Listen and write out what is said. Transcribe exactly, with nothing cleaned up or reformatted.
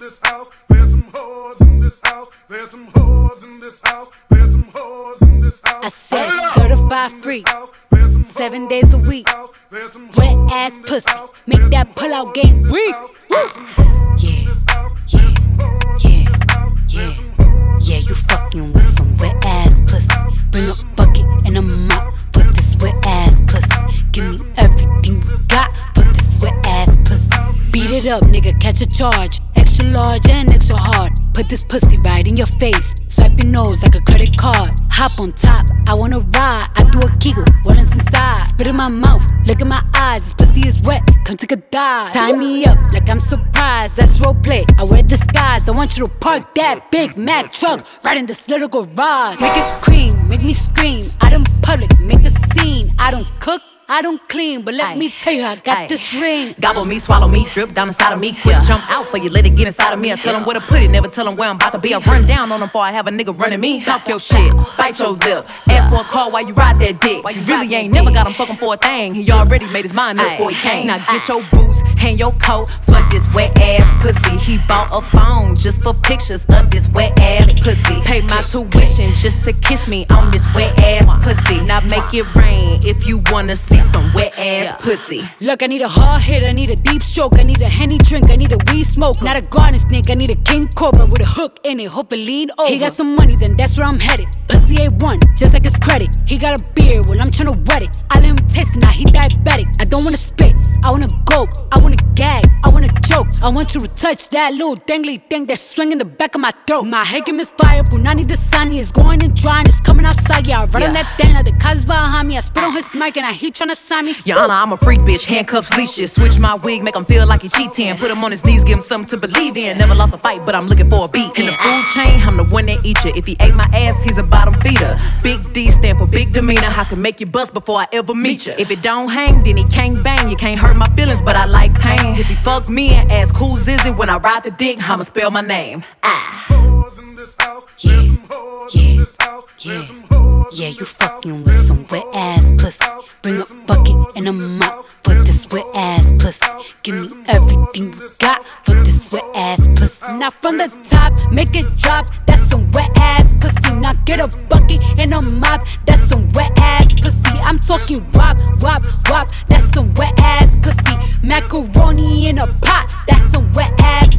this house. There's some whores in this house. There's some whores in this house. There's some whores in this house. I said certified free, seven days a week. Wet ass pussy, make that pull out game weak. Yeah, yeah, yeah, yeah. Yeah, you fucking with some wet ass pussy. Bring a bucket and a mop for this wet ass pussy. Give me everything you got for this wet ass pussy. Beat it up, nigga, catch a charge. Extra large and extra hard. Put this pussy right in your face. Swipe your nose like a credit card. Hop on top, I wanna ride. I do a kegel, what is inside? Spit in my mouth, look in my eyes. This pussy is wet, come take a dive. Tie me up like I'm surprised, that's roleplay. I wear disguise, I want you to park that Big Mac truck right in this little garage. Make it cream, make me scream. Out in public, make a scene. I don't cook, I don't clean, but let Aye. me tell you, I got Aye. this ring. Gobble me, swallow me, drip down inside of me. Quick yeah. jump out for you, let it get inside of me. I tell them where to put it, never tell them where I'm about to be. I run down on them before I have a nigga running me. Talk your shit, bite your lip. Ask for a call while you ride that dick. You really ain't never got him fucking for a thing. He already made his mind up before he came. Now get your boots, hang your coat for this wet ass pussy. He bought a phone just for pictures of this wet ass pussy. Pay my tuition just to kiss me on this wet ass pussy. Now make it rain if you wanna see some wet ass Yeah. pussy. Look, I need a hard hit, I need a deep stroke, I need a Henny drink, I need a weed smoke. Not a garden snake, I need a king cobra with a hook in it, hope it lean over. He got some money, then that's where I'm headed. Pussy A one, just like his credit. He got a beard, well I'm tryna wet it. I let him taste it, now he diabetic. I don't wanna spit, I wanna go, I wanna gag, I wanna choke. I want you to touch that little dangly thing that's swinging the back of my throat. My head can misfire, Brunani the sunny is going and drying, it's coming outside. Yeah, I run yeah. on that thing, now the cuz behind me. I spit on his mic and I he tryna sign me. Your Honor, I'm a freak bitch, handcuffs, leashes. Switch my wig, make him feel like he cheating. Put him on his knees, give him something to believe in. Never lost a fight, but I'm looking for a beat. In the food chain, I'm the one that eat you. If he ate my ass, he's a bottom feeder. Big D stand for big demeanor. I can make you bust before I ever meet you. If it don't hang, then he can't bang. You can't hurt my feelings, but I like pain. If he fuck me and ask who's is it when I ride the dick, I'ma spell my name. Ah. Yeah, yeah, yeah. Yeah, you fucking with some wet ass pussy. Bring a bucket and a mop for this wet ass pussy. Give me everything you got for this wet ass pussy. Now from the top, make it drop. That's some wet ass pussy. Now get a bucket and a mop. That's some wet ass pussy. I'm talking wop, wop, wop. That's some wet ass pussy. Macaroni in a pot. That's some wet ass